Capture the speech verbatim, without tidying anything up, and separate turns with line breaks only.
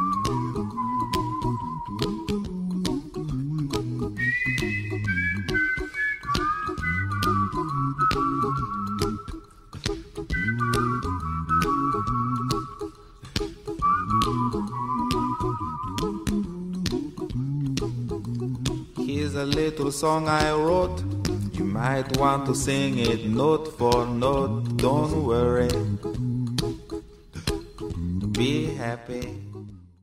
Here's a little song I wrote. You might want to sing it note for note. Don't worry, be happy.